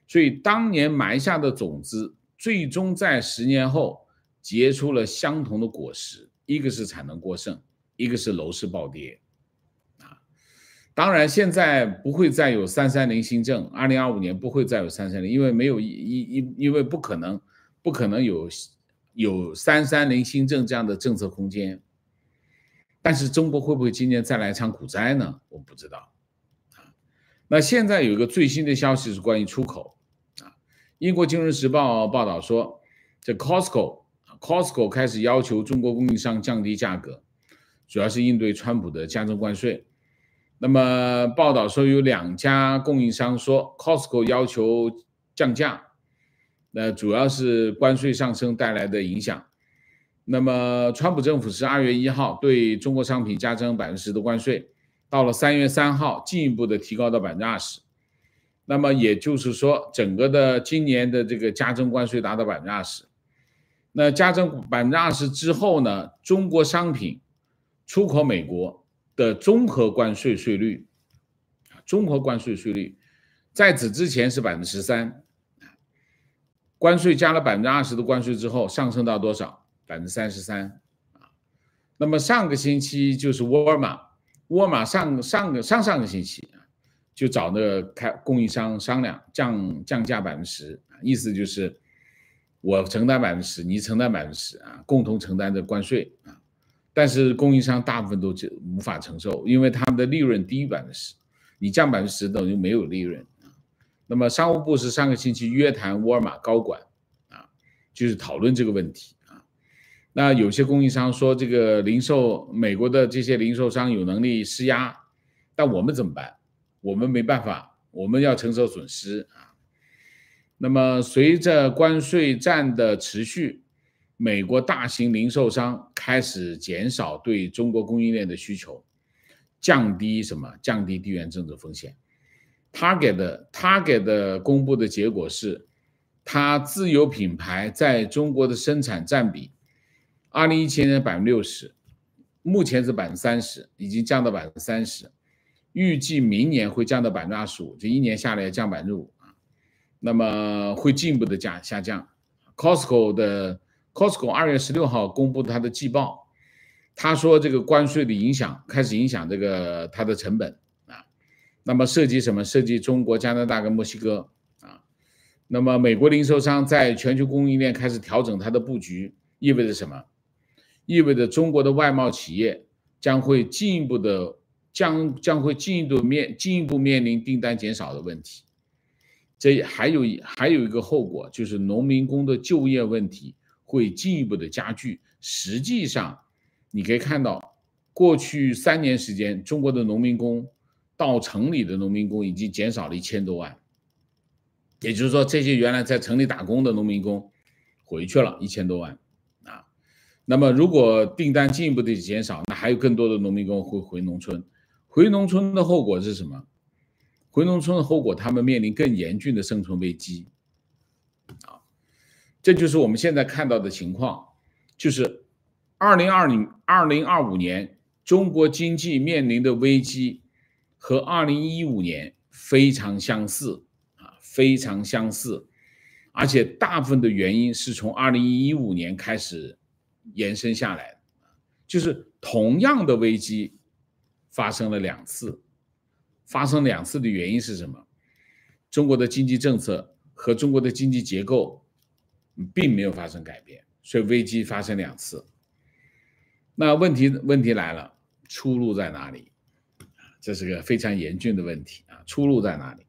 所以当年埋下的种子，最终在十年后结出了相同的果实，一个是产能过剩，一个是楼市暴跌。啊，当然现在不会再有三三零新政，二零二五年不会再有三三零，因为没有因因为不可能不可能有有三三零新政这样的政策空间。但是中国会不会今年再来一场股灾呢？我不知道。那现在有一个最新的消息是关于出口啊，英国金融时报报道说，这 Costco Costco 开始要求中国供应商降低价格，主要是应对川普的加征关税。那么报道说有两家供应商说 Costco 要求降价，那主要是关税上升带来的影响。那么川普政府是二月一号对中国商品加征 百分之十 的关税，到了三月三号进一步的提高到 百分之二十。那么也就是说整个的今年的这个加征关税达到 百分之二十。那加征 百分之二十 之后呢，中国商品出口美国的综合关税税率综合关税税率在此之前是 百分之十三， 关税加了 百分之二十 的关税之后上升到多少？ 百分之三十三。 那么上个星期就是沃尔玛沃尔玛上上个上上个星期就找那个开供应商商量降降价 百分之十， 意思就是我承担 百分之十， 你承担 百分之十 啊，共同承担的关税啊。但是供应商大部分都无法承受，因为他们的利润低于 百分之十， 你降 百分之十 等于没有利润。那么商务部是上个星期约谈沃尔玛高管啊，就是讨论这个问题啊。那有些供应商说这个零售美国的这些零售商有能力施压，但我们怎么办？我们没办法，我们要承受损失啊。那么随着关税战的持续，美国大型零售商开始减少对中国供应链的需求，降低什么？降低地缘政治风险。Target 的 Target 的公布的结果是，它自有品牌在中国的生产占比，二零一七年 百分之六十， 目前是 百分之三十， 已经降到 百分之三十， 预计明年会降到 百分之二十五， 这一年下来降 百分之五， 那么会进一步的下降。 Costco 的 Costco 二月十六号公布它的季报，他说这个关税的影响开始影响这个它的成本啊，那么涉及什么？涉及中国、加拿大跟墨西哥啊。那么美国零售商在全球供应链开始调整它的布局，意味着什么？意味着中国的外贸企业将会进一步的将将会进一步面进一步面临订单减少的问题。这还有还有一个后果，就是农民工的就业问题会进一步的加剧。实际上你可以看到，过去三年时间，中国的农民工到城里的农民工已经减少了一千多万，也就是说，这些原来在城里打工的农民工回去了一千多万啊。那么如果订单进一步的减少，那还有更多的农民工会回农村。回农村的后果是什么？回农村的后果，他们面临更严峻的生存危机啊。这就是我们现在看到的情况，就是二零二零二零二五年中国经济面临的危机和二零一五年非常相似啊，非常相似，而且大部分的原因是从二零一五年开始延伸下来的，就是同样的危机发生了两次，发生两次的原因是什么？中国的经济政策和中国的经济结构并没有发生改变，所以危机发生两次。那问题问题来了，出路在哪里？这是个非常严峻的问题啊！出路在哪里？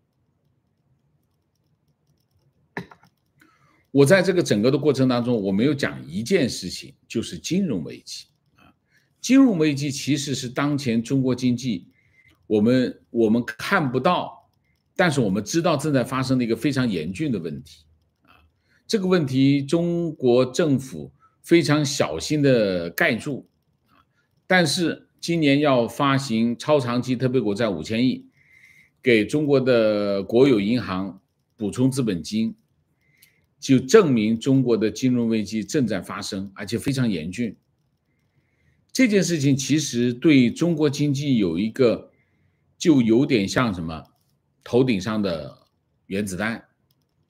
我在这个整个的过程当中，我没有讲一件事情，就是金融危机啊。金融危机其实是当前中国经济我们我们看不到，但是我们知道正在发生的一个非常严峻的问题啊。这个问题中国政府非常小心的盖住，但是今年要发行超长期特别国债五千亿，给中国的国有银行补充资本金，就证明中国的金融危机正在发生，而且非常严峻。这件事情其实对中国经济有一个，就有点像什么头顶上的原子弹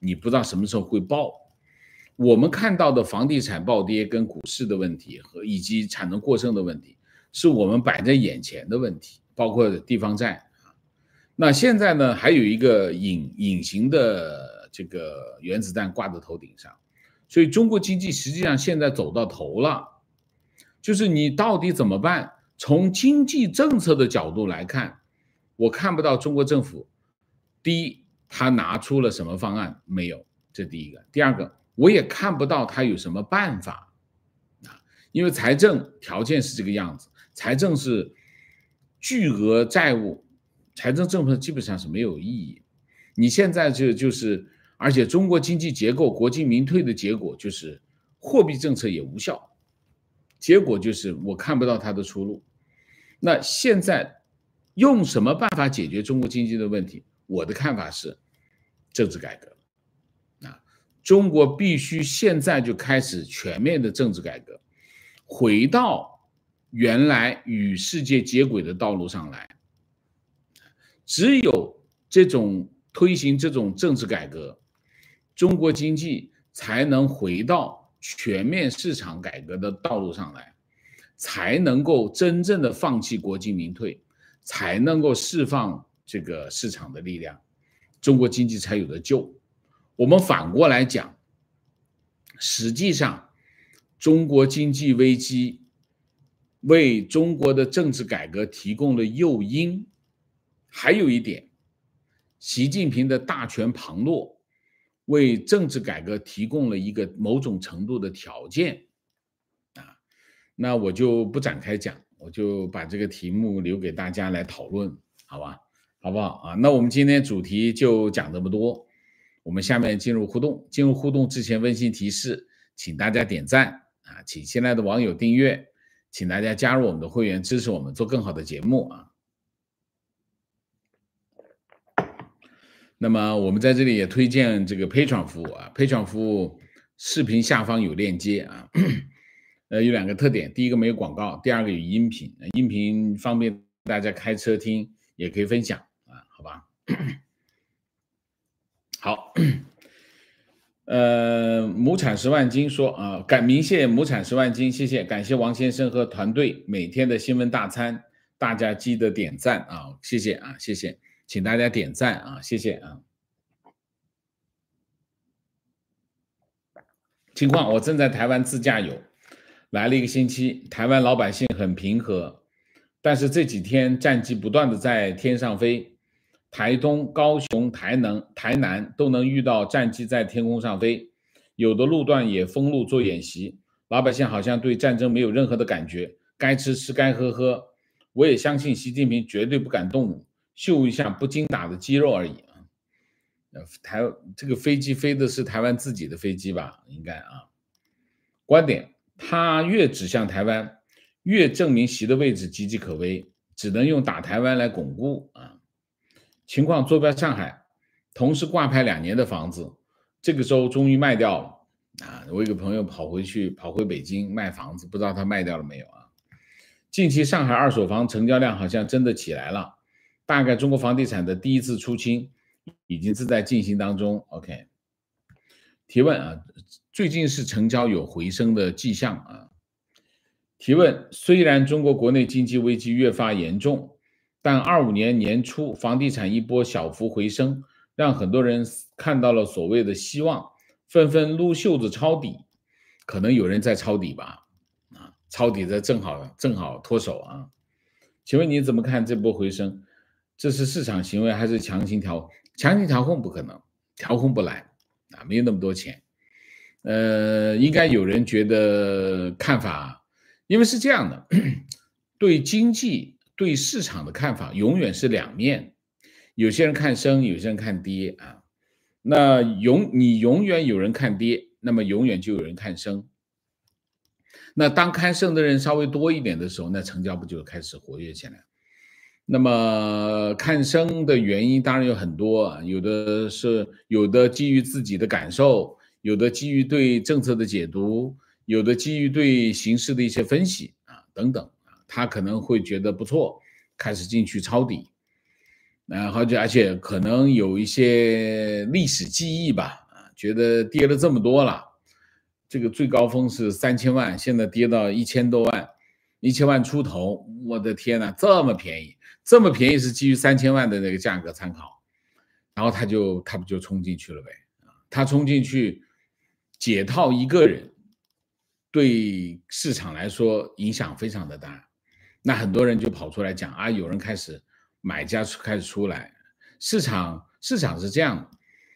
你不知道什么时候会爆。我们看到的房地产暴跌跟股市的问题和以及产能过剩的问题，是我们摆在眼前的问题，包括地方债。那现在呢，还有一个隐隐形的这个原子弹挂在头顶上，所以中国经济实际上现在走到头了，就是你到底怎么办？从经济政策的角度来看，我看不到中国政府，第一，他拿出了什么方案没有，这第一个；第二个，我也看不到他有什么办法啊，因为财政条件是这个样子，财政是巨额债务。财政政策基本上是没有意义，你现在就就是，而且中国经济结构国进民退的结果就是货币政策也无效，结果就是我看不到它的出路。那现在用什么办法解决中国经济的问题？我的看法是政治改革啊，中国必须现在就开始全面的政治改革，回到原来与世界接轨的道路上来。只有这种推行这种政治改革，中国经济才能回到全面市场改革的道路上来，才能够真正的放弃国进民退，才能够释放这个市场的力量，中国经济才有的救。我们反过来讲，实际上中国经济危机为中国的政治改革提供了诱因。还有一点，习近平的大权旁落为政治改革提供了一个某种程度的条件啊，那我就不展开讲，我就把这个题目留给大家来讨论，好吧？好不好啊？那我们今天主题就讲这么多，我们下面进入互动。进入互动之前，温馨提示，请大家点赞啊，请新来的网友订阅，请大家加入我们的会员，支持我们做更好的节目啊。那么我们在这里也推荐这个 Patreon 服务啊 ，Patreon 服务视频下方有链接啊，呃，有两个特点，第一个没有广告，第二个有音频，音频方便大家开车听，也可以分享啊，好吧？好，呃，亩产十万斤说啊，感鸣谢亩产十万斤，谢谢，感谢王先生和团队每天的新闻大餐，大家记得点赞啊，谢谢啊，谢谢。请大家点赞啊，谢谢啊。情况，我正在台湾自驾游，来了一个星期，台湾老百姓很平和，但是这几天战机不断的在天上飞，台东、高雄、台南、台南都能遇到战机在天空上飞，有的路段也封路做演习，老百姓好像对战争没有任何的感觉，该吃吃该喝喝。我也相信习近平绝对不敢动武，秀一下不经打的肌肉而已啊！台这个飞机飞的是台湾自己的飞机吧？应该啊。观点，他越指向台湾，越证明习的位置岌岌可危，只能用打台湾来巩固啊。情况，坐标上海，同时挂牌两年的房子，这个周终于卖掉了啊！我有个朋友跑回去，跑回北京卖房子，不知道他卖掉了没有啊？近期上海二手房成交量好像真的起来了。大概中国房地产的第一次出清已经是在进行当中。OK， 提问啊，最近是成交有回升的迹象啊。提问，虽然中国国内经济危机越发严重，但二五年年初房地产一波小幅回升，让很多人看到了所谓的希望，纷纷撸袖子抄底，可能有人在抄底吧？啊，抄底的正好正好脱手啊。请问你怎么看这波回升？这是市场行为还是强行调强行调控？不可能，调控不来啊，没有那么多钱。呃，应该有人觉得看法，因为是这样的，对经济对市场的看法永远是两面，有些人看升，有些人看跌啊。那永你永远有人看跌，那么永远就有人看升。那当看升的人稍微多一点的时候，那成交不就开始活跃起来？那么看升的原因当然有很多，有的是有的基于自己的感受，有的基于对政策的解读，有的基于对形势的一些分析啊等等啊，他可能会觉得不错，开始进去抄底，然后就而且可能有一些历史记忆吧啊， 觉得跌了这么多了，这个最高峰是三千万，现在跌到一千多万，一千万出头，我的天哪，这么便宜，这么便宜是基于三千万的那个价格参考，然后他就他不就冲进去了呗？他冲进去解套一个人，对市场来说影响非常的大。那很多人就跑出来讲啊，有人开始买家开始出来，市场市场是这样，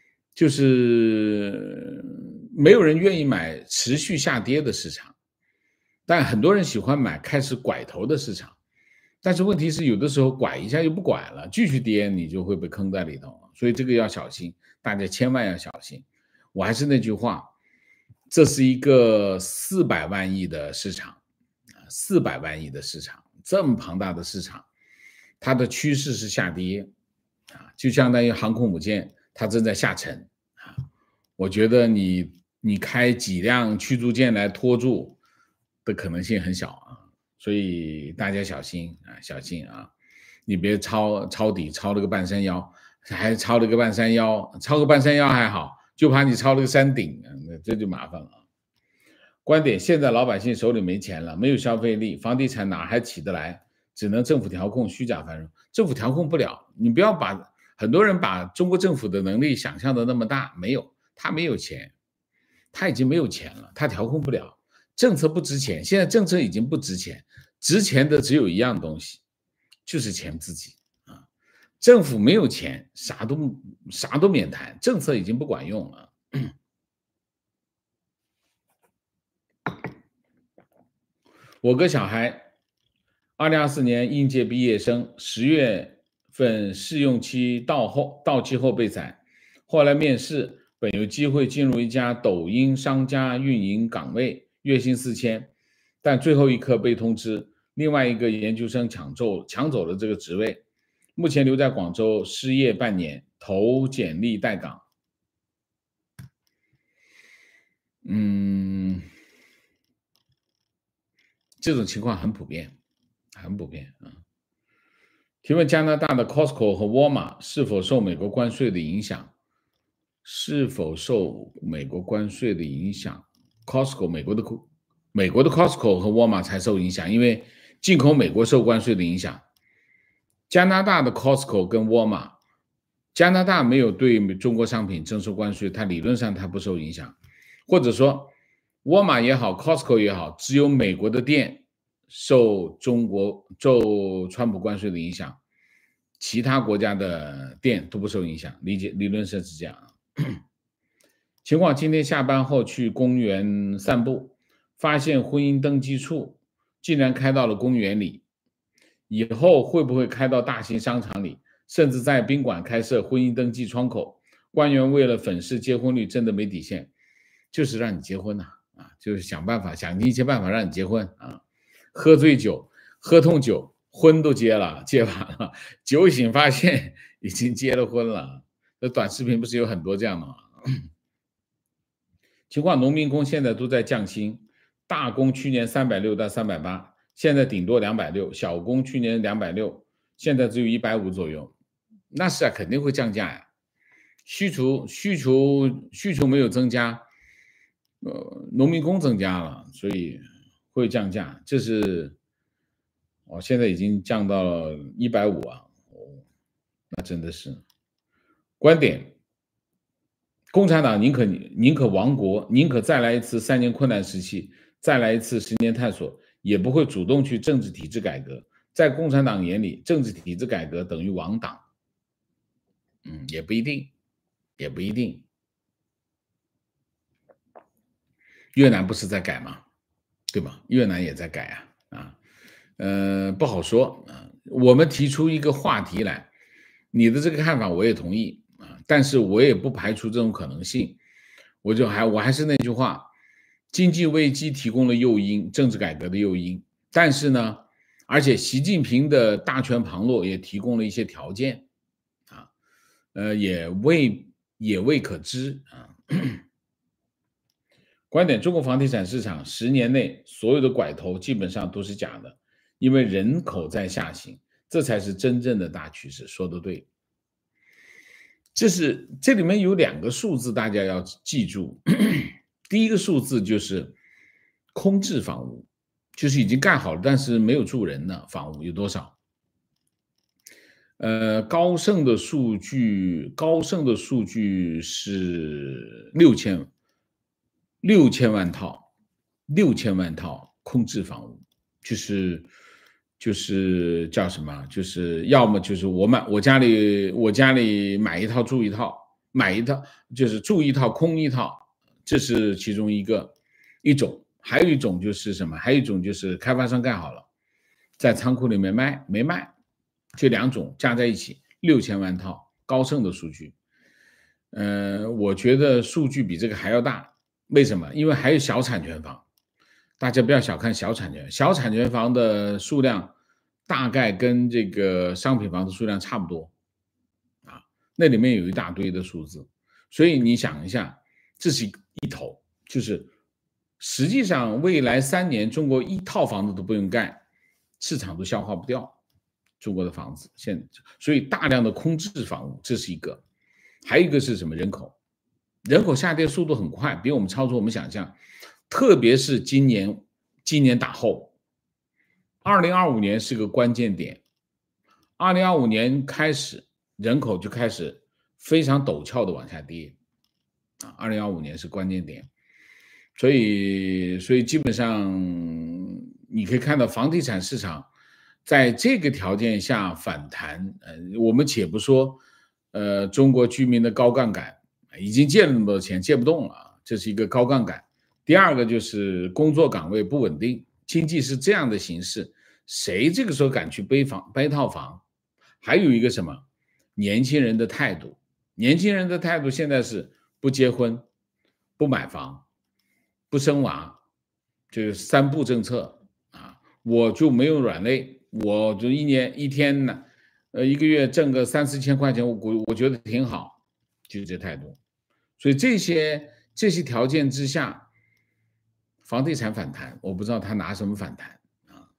就是没有人愿意买持续下跌的市场，但很多人喜欢买开始拐头的市场。但是问题是有的时候拐一下又不拐了，继续跌你就会被坑在里头，所以这个要小心，大家千万要小心。我还是那句话，这是一个四百万亿的市场，四百万亿的市场，这么庞大的市场，它的趋势是下跌啊，就相当于航空母舰它正在下沉啊。我觉得你你开几辆驱逐舰来拖住的可能性很小啊，所以大家小心啊，小心啊，你别抄抄底抄了个半山腰，还抄了个半山腰，抄个半山腰还好，就怕你抄了个山顶，这就麻烦了。观点：现在老百姓手里没钱了，没有消费力，房地产哪还起得来？只能政府调控，虚假繁荣。政府调控不了，你不要把很多人把中国政府的能力想象的那么大，没有，他没有钱，他已经没有钱了，他调控不了。政策不值钱，现在政策已经不值钱，值钱的只有一样东西，就是钱自己啊。政府没有钱，啥都啥都免谈，政策已经不管用了。我个小孩二零二四年应届毕业生，十月份试用期到后到期后被裁，后来面试，本有机会进入一家抖音商家运营岗位，月薪四千，但最后一刻被通知，另外一个研究生抢走抢走了这个职位，目前留在广州失业半年，投简历待岗。嗯。这种情况很普遍，很普遍啊。提问：加拿大的 Costco 和沃尔玛是否受美国关税的影响？是否受美国关税的影响 ？Costco 美国的美国的 Costco 和沃尔玛才受影响，因为进口美国受关税的影响。加拿大的 Costco 跟沃尔玛，加拿大没有对中国商品征收关税，它理论上它不受影响，或者说。沃尔玛也好 ，Costco 也好，只有美国的店受中国受川普关税的影响，其他国家的店都不受影响。理解理论上是这样。情况：今天下班后去公园散步，发现婚姻登记处竟然开到了公园里，以后会不会开到大型商场里，甚至在宾馆开设婚姻登记窗口？官员为了粉饰结婚率，真的没底线，就是让你结婚呐、啊。啊，就是想办法，想尽一切办法让你结婚啊！喝醉酒，喝痛酒，婚都结了，结完了，酒醒发现已经结了婚了。那短视频不是有很多这样的吗？情况：农民工现在都在降薪，大工去年三百六到三百八，现在顶多两百六，小工去年两百六，现在只有一百五左右。那是啊，肯定会降价呀。需求需求需求没有增加。呃，农民工增加了，所以会降价。这是，哦，现在已经降到了一百五啊，哦，那真的是。观点：共产党宁可宁可亡国，宁可再来一次三年困难时期，再来一次十年探索，也不会主动去政治体制改革。在共产党眼里，政治体制改革等于亡党。嗯，也不一定，也不一定。越南不是在改吗？对吧？越南也在改啊，啊，呃，不好说啊。我们提出一个话题来，你的这个看法我也同意啊，但是我也不排除这种可能性。我就还我还是那句话，经济危机提供了诱因，政治改革的诱因，但是呢，而且习近平的大权旁落也提供了一些条件啊，呃，也未也未可知啊。观点：中国房地产市场十年内所有的拐头基本上都是假的，因为人口在下行，这才是真正的大趋势。说得对， 这是这里面有两个数字，大家要记住。第一个数字就是空置房屋，就是已经盖好了，但是没有住人的房屋有多少？呃，高盛的数据，高盛的数据是六千六千万套，六千万套空置房屋，就是就是叫什么？就是要么就是我买我家里我家里买一套住一套，买一套就是住一套空一套，这是其中一个一种。还有一种就是什么？还有一种就是开发商盖好了，在仓库里面卖没卖，这两种加在一起六千万套，高盛的数据。呃，我觉得数据比这个还要大，为什么？因为还有小产权房，大家不要小看小产权，小产权房的数量大概跟这个商品房的数量差不多啊，那里面有一大堆的数字，所以你想一下，这是一头，就是实际上未来三年中国一套房子都不用盖，市场都消化不掉中国的房子，现所以大量的空置房屋，这是一个。还有一个是什么？人口，人口下跌速度很快，比我们超出我们想象，特别是今年今年打后，二零二五年是个关键点，二零二五年开始人口就开始非常陡峭的往下跌啊，二零二五年是关键点，所以所以基本上你可以看到房地产市场在这个条件下反弹，呃，我们且不说。呃，中国居民的高杠杆已经借了那么多钱，借不动了，这是一个高杠杆。第二个就是工作岗位不稳定，经济是这样的形势，谁这个时候敢去背房背套房？还有一个什么？年轻人的态度，年轻人的态度现在是不结婚、不买房、不生娃，就是三不政策啊，我就没有软肋，我就一年一天呢。呃，一个月挣个三四千块钱，我我我觉得挺好，就是这态度。所以这些这些条件之下，房地产反弹，我不知道他拿什么反弹啊。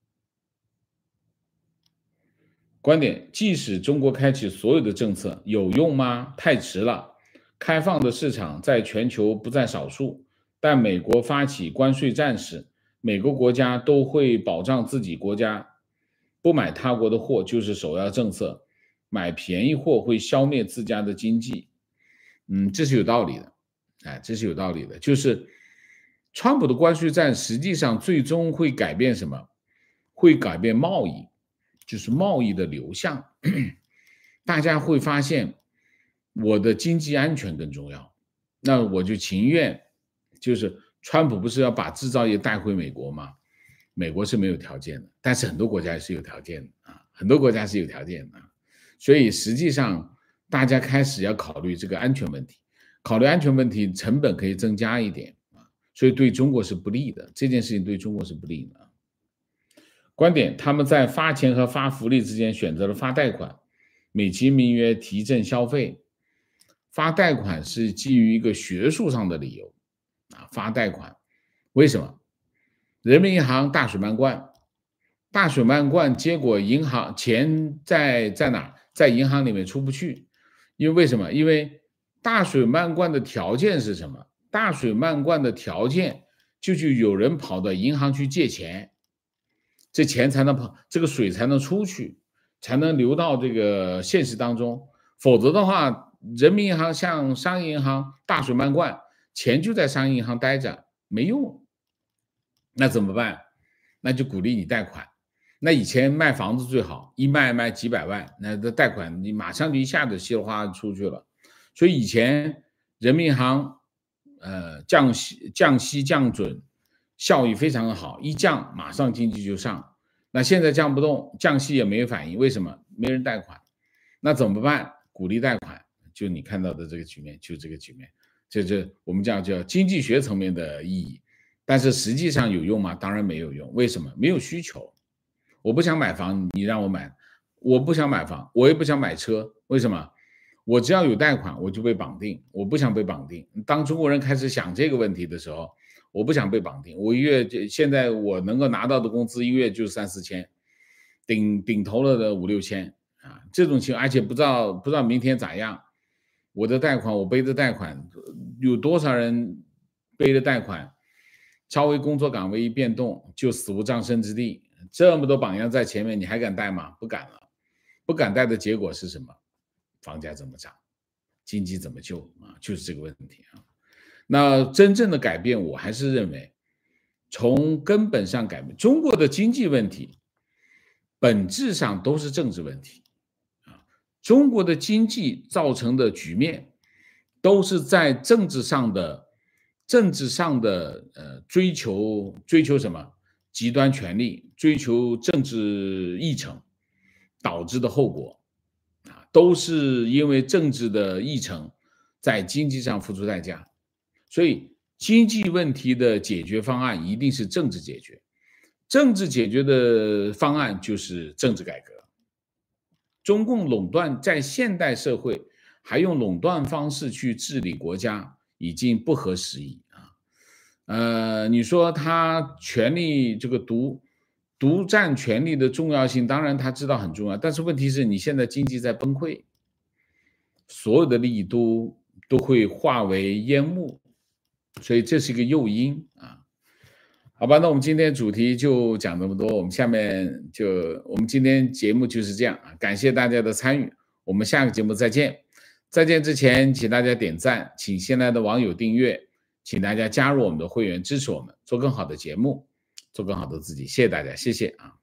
观点：即使中国开启所有的政策，有用吗？太迟了。开放的市场在全球不在少数，但美国发起关税战时，每个国家都会保障自己国家。不买他国的货就是首要政策，买便宜货会消灭自家的经济。嗯，这是有道理的，哎，这是有道理的。就是川普的关税战实际上最终会改变什么？会改变贸易，就是贸易的流向。大家会发现我的经济安全更重要，那我就情愿，就是川普不是要把制造业带回美国吗？美国是没有条件的，但是很多国家是有条件的啊，很多国家是有条件的，所以实际上大家开始要考虑这个安全问题，考虑安全问题，成本可以增加一点啊，所以对中国是不利的，这件事情对中国是不利的。观点：他们在发钱和发福利之间选择了发贷款，美其名曰提振消费，发贷款是基于一个学术上的理由啊，发贷款为什么？人民银行大水漫灌，大水漫灌，结果银行钱在在哪？在银行里面出不去，因为为什么？因为大水漫灌的条件是什么？大水漫灌的条件就是有人跑到银行去借钱，这钱才能跑，这个水才能出去，才能流到这个现实当中。否则的话，人民银行像商业银行大水漫灌，钱就在商业银行待着，没用。那怎么办？那就鼓励你贷款。那以前卖房子最好，一卖卖几百万，那这贷款你马上就一下子稀里哗啦出去了。所以以前人民银行呃降息降息降准效益非常的好，一降马上经济就上。那现在降不动，降息也没有反应，为什么？没人贷款。那怎么办？鼓励贷款，就你看到的这个局面，就这个局面，这这我们叫叫经济学层面的意义。但是实际上有用吗？当然没有用。为什么？没有需求。我不想买房，你让我买，我不想买房，我也不想买车。为什么？我只要有贷款，我就被绑定。我不想被绑定。当中国人开始想这个问题的时候，我不想被绑定。我一月现在我能够拿到的工资，一个月就三四千，顶顶头了的五六千啊，这种情况，而且不知道不知道明天咋样。 我的贷款，我背的贷款，有多少人背的贷款，稍微工作岗位一变动就死无葬身之地？这么多榜样在前面，你还敢贷吗？不敢了。不敢贷的结果是什么？房价怎么涨？经济怎么救啊？就是这个问题啊。那真正的改变，我还是认为从根本上改变中国的经济问题，本质上都是政治问题啊。中国的经济造成的局面，都是在政治上的政治上的呃追求追求什么极端权力，追求政治议程导致的后果啊，都是因为政治的议程在经济上付出代价。所以经济问题的解决方案一定是政治解决，政治解决的方案就是政治改革。中共垄断在现代社会还用垄断方式去治理国家，已经不合时宜啊。呃，你说他权力这个独独占权力的重要性，当然他知道很重要，但是问题是你现在经济在崩溃，所有的利益都都会化为烟幕。所以这是一个诱因啊，好吧，那我们今天主题就讲这么多，我们下面就我们今天节目就是这样啊，感谢大家的参与，我们下个节目再见。再见之前，请大家点赞，请新来的网友订阅，请大家加入我们的会员，支持我们做更好的节目，做更好的自己，谢谢大家，谢谢啊。